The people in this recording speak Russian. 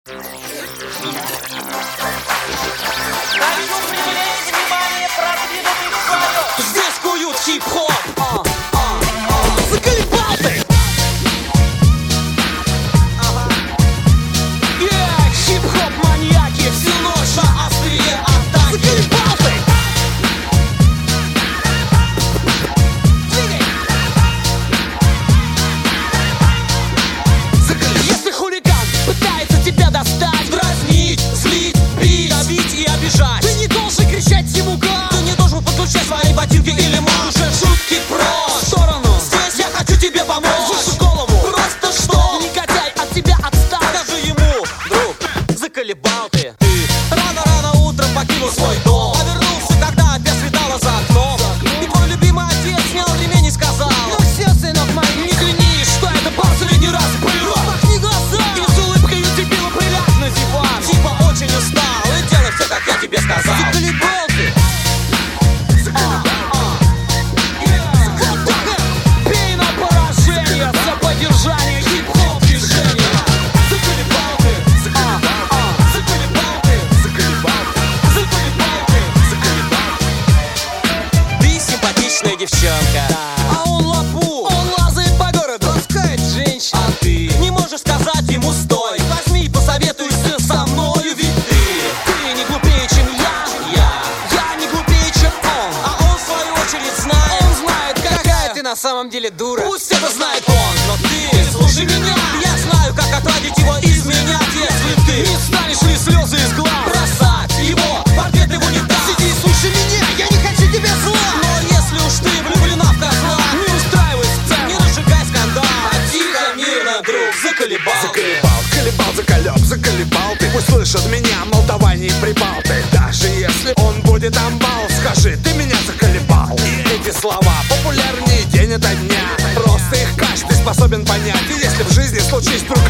Хочу привлечь внимание продвинутых шаров. Здесь куют хип-хоп. Заколебал ты! Хип-хоп маньяки всю ночь на острие атаки. Заколебал ты! Если хулиган пытается тебя достать, дразнить, злить, бить, давить и обижать, ты не должен кричать ему гад. Ты не должен подключать свои ботинки или манжет. Шутки прочь в сторону. Здесь я хочу тебе помочь. Выше голову. Просто что? Негодяй от тебя отстал. Скажи ему, друг, заколебал ты. Рано-рано утром покинул свой дом. Повернулся, когда опять светало за окном. И твой любимый отец снял ремень и сказал: ну все, сынок мой, не клянись, что это последний раз было. Махни глаза и с улыбкой удивила прилягь на диван. Типа очень устал и делай все, как я тебе сказал. Заколебал ты. Бей на поражение за поддержание хип-хоп движения. Заколебал ты. Заколебал ты. Заколебал ты. Ты симпатичная девчонка, а он лапу. Он лазает по городу, ласкает женщин. А ты не можешь сказать ему стой. Возьми и посоветуйся со мною, ведь ты не глупее, чем я не глупее, чем он. А он в свою очередь знает. Он знает, какая ты на самом деле дура. Пусть это знает он, но ты слушай меня. Я знаю, как отводить его изменять, если ты не станешь ли слезы из глаз бросать его, портрет его не даст. Сиди и слушай меня, я не хочу тебе зла. Но если уж ты влюблена в козла, не устраивай сцену, не разжигай скандал, а тихо, мирно, друг, заколебал. Заколебал, колебал, заколеб, заколебал ты. Пусть слышат меня, мол, давай не прибал ты. Даже если он будет амбал, скажи, ты меня заколебал. И эти слова популярнее день ото дня. Просто их каждый способен понять. И если в жизни случись вдруг